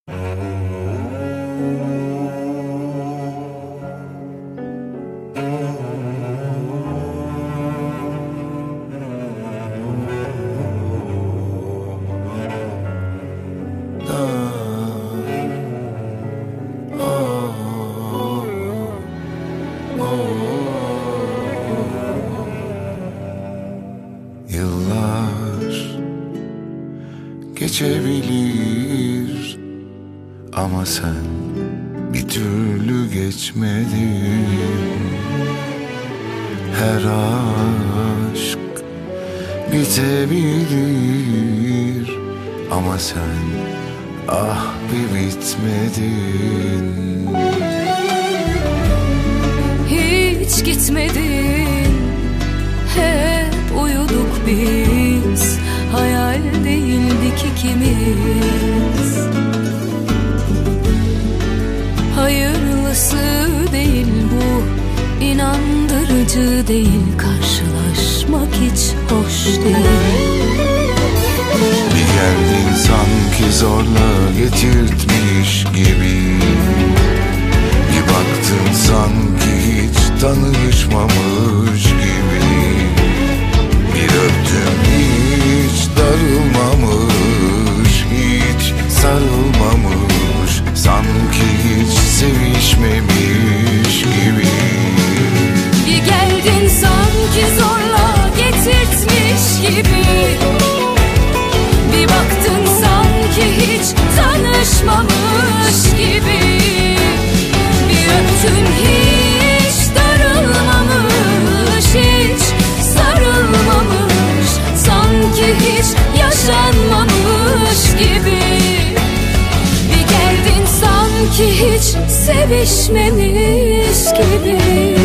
Yıllar geçebilir ama sen bir türlü geçmedin. Her aşk bitebilir ama sen bir bitmedin. Hiç gitmedin, hep uyuduk biz. Hayal değildik ikimiz. Hayırlısı değil bu, inandırıcı değil. Karşılaşmak hiç hoş değil. Bir geldin sanki zorla getirtmiş gibi. Bir baktın sanki hiç tanışmamış gibi. Bir öptüm hiç darılmamış, hiç sarılmamış, sanki hiç sevişmemiş gibi. Bir geldin sanki zorla getirtmiş gibi. Bir baktın sanki hiç tanışmamış gibi. Bir öptün hiç darılmamış, hiç sarılmamış, sanki hiç yaşanmamış gibi. Bir geldin sanki hiç sevişmemiş gibi.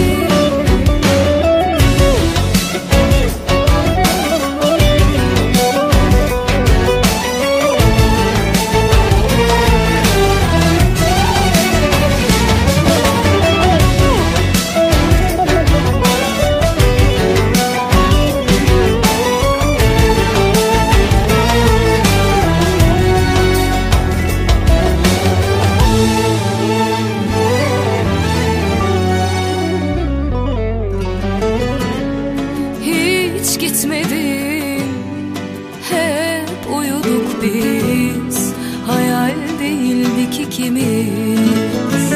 Hiç gitmedin, hep uyuduk biz. Hayal değildik ikimiz.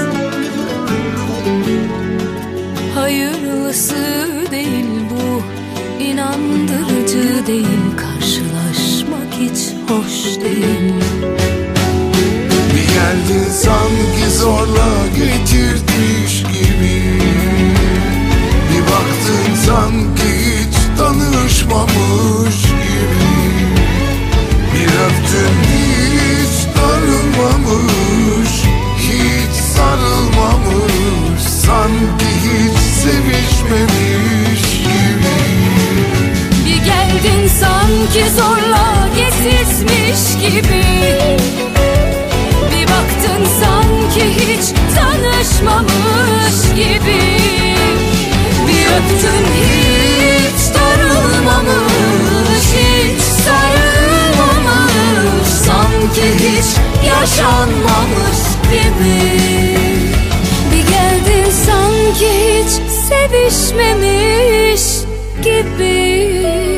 Hayırlısı değil bu, inandırıcı değil. Karşılaşmak hiç hoş değil. Bir geldin sanki zorla getirtmiş gibi. Bir baktın sanki hiç tanışmamış gibi. Bir öptün hiç darılmamış, hiç sarılmamış, sanki hiç sevişmemiş gibi. Bir geldin sanki zorla getirtmiş gibi. Bir baktın sanki hiç tanışmamış gibi. Bir öptün hiç darılmamış, hiç sarılmamış, sanki hiç yaşanmamış gibi. Bir geldin sanki hiç sevişmemiş gibi.